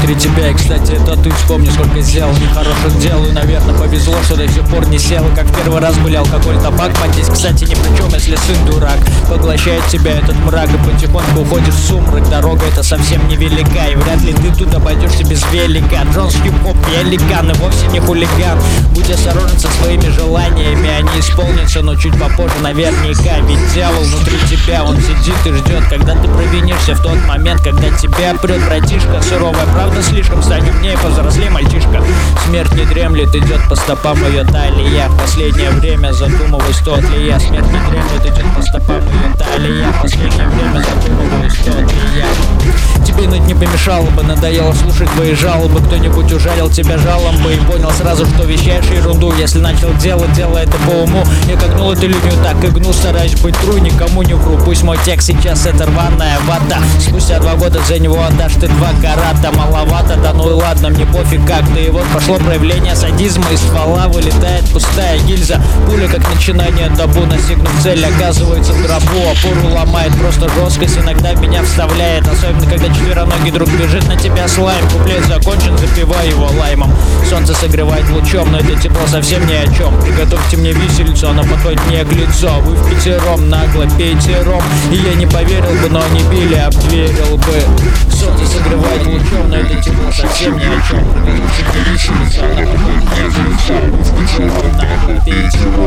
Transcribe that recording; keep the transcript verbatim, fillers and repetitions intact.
внутри тебя. И, кстати, это ты вспомни, сколько сделал нехороших дел. И, наверное, повезло, что до сих пор не сел. Как в первый раз были алкоголь, табак. Мать здесь, кстати, ни при чем, если сын дурак. Поглощает тебя этот мрак, и потихоньку уходишь в сумрак. Дорога эта совсем невелика, и вряд ли ты тут обойдешься без велика. Джонс хип-хоп, я леган, и вовсе не хулиган. Будь осторожен со своими желаниями, они исполнятся, но чуть попозже наверняка. Ведь дьявол внутри тебя, он сидит и ждет, когда ты провинишься в тот момент, когда тебя прет братишка. Суровая правда слишком, стань умнее, повзрослей, мальчишка. Смерть не дремлет, идет по стопам ее талия. В последнее время задумываюсь, тот ли я. Смерть не дремлет, идет по стопам ее талия. В последнее время задумываюсь, тот ли я. Тебе ныть не помешало бы, надоело слушать твои жалобы. Кто-нибудь ужалил тебя жалобы и понял сразу, что вещаешь ерунду. Если начал делать, делай это по уму. Я как гнул эту линию, так и гну, стараюсь быть true, никому не вру. Пусть мой текст сейчас это рваная вода. Спустя два года за него отдашь ты два карата. Маловато, да ну и ладно, мне пофиг как. Да и вот пошло проявление садизма. Из ствола вылетает пустая гильза. Пуля как начинание табу, настигнув цель, оказывается в гробу. Опору ломает просто жесткость, иногда меня вставляет. Особенно когда четвероногий друг бежит на тебя слайм. Куплет закончен, запивай его лаймом. Солнце согревает лучом, но это тепло совсем ни о чем. Приготовьте мне виселицу, она подходит мне к лицу. Вы в пятером нагло пейте ром. И я не поверил бы, но не били, обверил бы. Солнце согревает лучом, но это тепло совсем ни о чем. Приготовьте мне виселицу, она подходит мне к лицу. Вы в пятером нагло пейте ром.